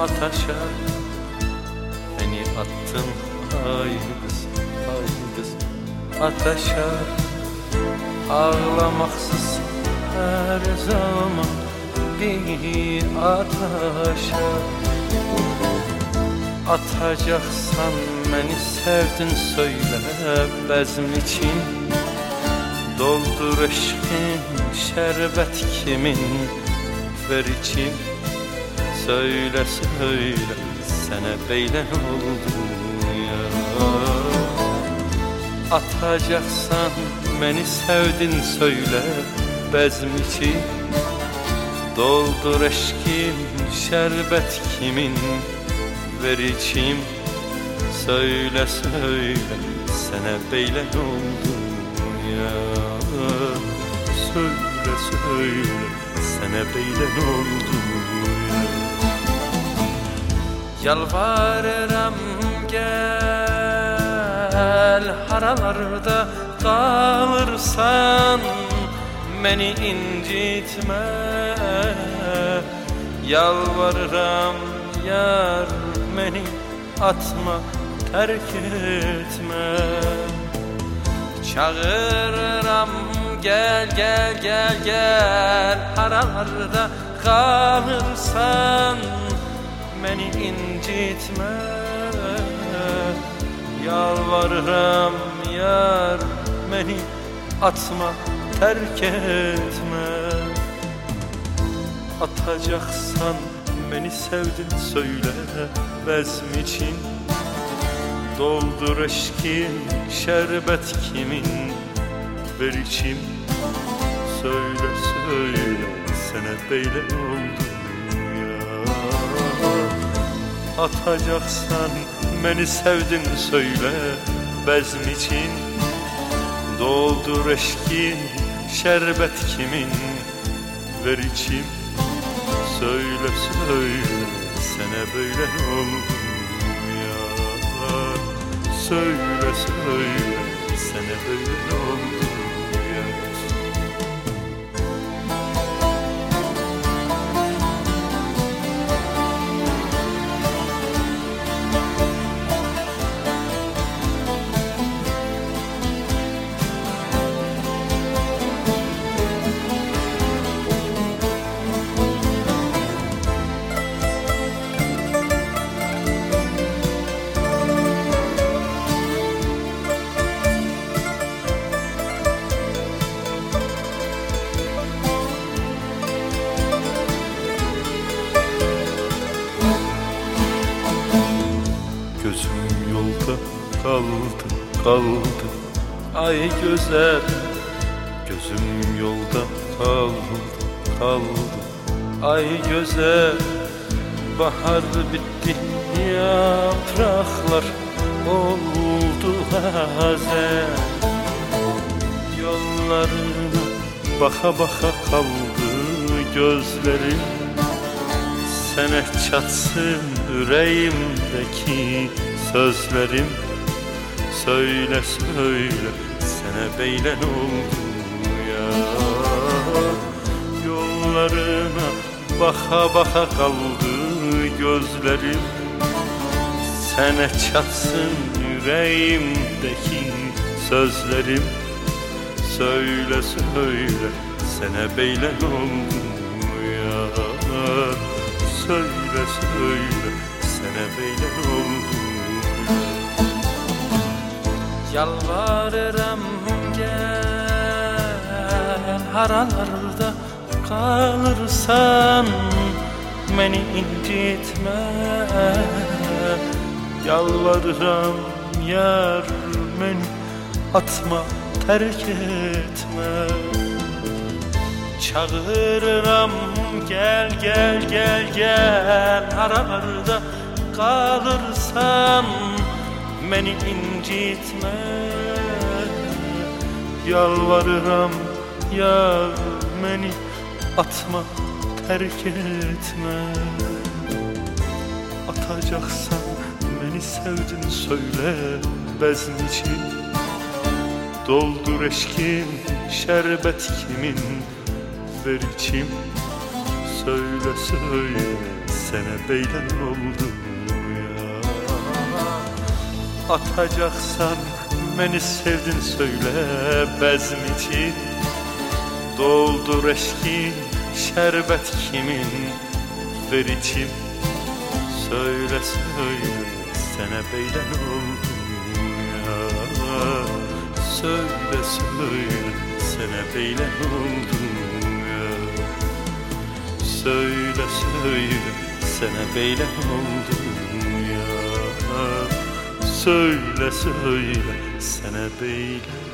ataşa beni attın ay kız, ay kız. Ataşa ağlamaksız her zaman bir ataşa. Atacaksan beni sevdin söyle bezm için. Doldur eşkin şerbet kimin, ver içim. Söyle söyle sana beylen oldu ya. Atacaksan beni sevdin söyle bezm için. Doldur eşkin şerbet kimin, ver içim. Söyle söyle sana beylen oldu ya. Söyle söyle sana beylen oldu ya. Yalvarırım gel, haralarda kalırsan beni incitme. Yalvarırım yar beni atma, terk etme. Çağırırım gel gel gel gel, haralarda kalırsan beni incitme. Yalvarırım yar beni atma, terk etme. Atacaksan beni sevdin söyle bezm için. Doldur eşkin şerbet kimin, ver içim. Söyle söyle sana beylen oldu ya. Atacaksan beni sevdin söyle bezm için. Doldur eşkin şerbet kimin, ver içim. Söyle söyle sana beylen oldu ya. Söyle söyle sana beylen oldu ya. Gözüm yolda kaldı, kaldı ay güzel. Gözüm yolda kaldı, kaldı ay güzel. Bahar bitti, yapraklar oldu hazen. Yollarına baka baka kaldı gözlerim. Sene çatsın yüreğimdeki sözlerim. Söyle söyle sana beylen oldu ya. Yollarına baka baka kaldı gözlerim. Sene çatsın yüreğimdeki sözlerim. Söyle söyle sana beylen oldu ya. Söyle söyle sana beylen oldu. Yalvarırım gel, haralarda kalırsan beni incitme. Yalvarırım yar beni atma, terk etme. Çağırırım gel gel gel gel, haralarda kalırsan beni incitme. Yalvarırım yar beni atma, terk etme. Atacaksan beni sevdin söyle bezm için. Doldur eşkin şerbet kimin, ver içim. Söyle söyle sene beylen oldum ya. Atacaksan beni sevdin söyle bezm için, doldur eşkin şerbet kimin ver içim. Söyle söyle sene beylen oldum ya. Söyle söyle sene beylen oldum ya. Söyle söyle sene beylen oldum ya. Söyle söyle sene beylen